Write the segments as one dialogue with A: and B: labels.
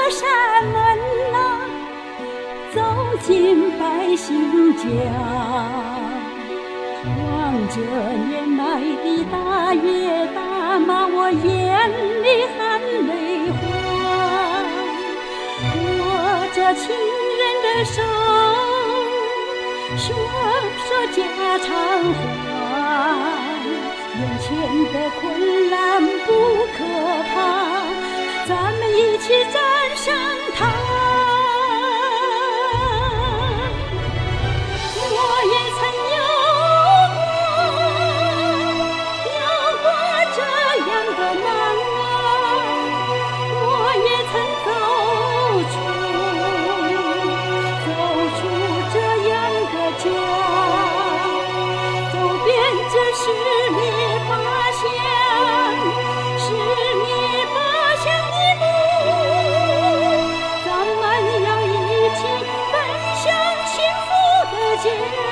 A: 山门啊，走进百姓家，望着年迈的大爷大妈，我眼里含泪花，握着亲人的手，说说家常话，眼前的困难不可怕，咱们一起战胜它。我也曾有过这样的难啊，我也曾走出这样的家，走遍这十里八乡，十里八乡的路，咱们要一起奔向幸福的家。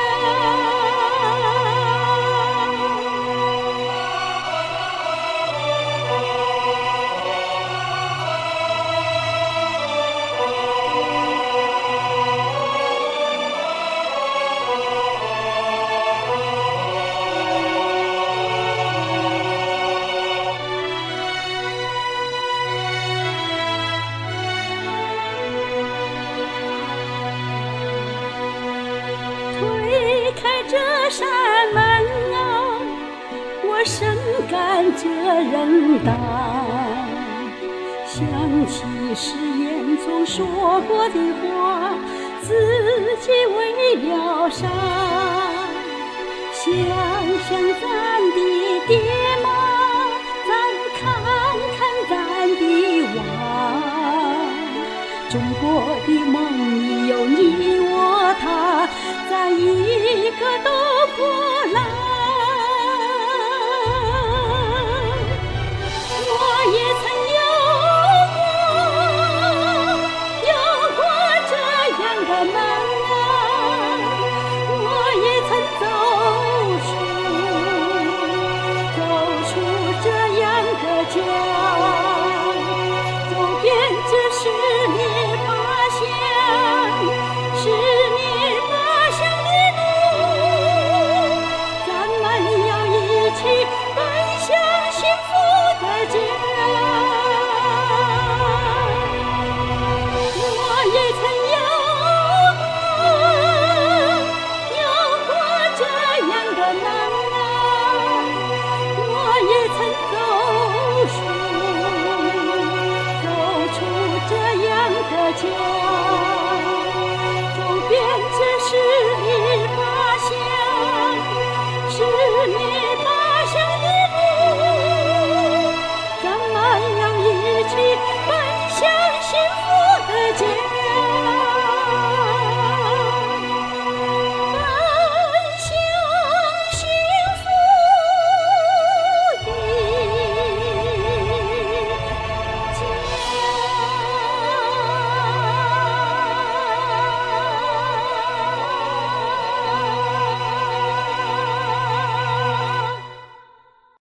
A: 推开这扇门啊，我深感这人大，想起誓言中说过的话，自己为了啥？想想咱的爹妈，咱看看咱的娃，中国的梦里有你我他，咱一个都不